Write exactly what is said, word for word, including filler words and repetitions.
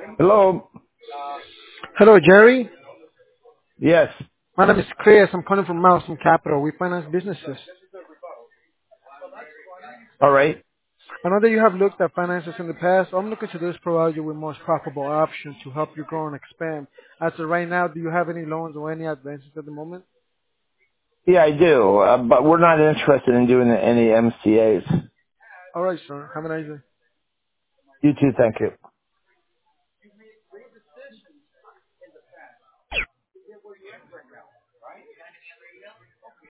Hello. Hello, Jerry. Yes. My name is Chris. I'm calling from Milestone Capital. We finance businesses. All right. I know that you have looked at finances in the past. All I'm looking to do is provide you with most profitable options to help you grow and expand. As of right now, do you have any loans or any advances at the moment? Yeah, I do, uh, but we're not interested in doing any M C As. All right, sir. Have a nice day. You too. Thank you.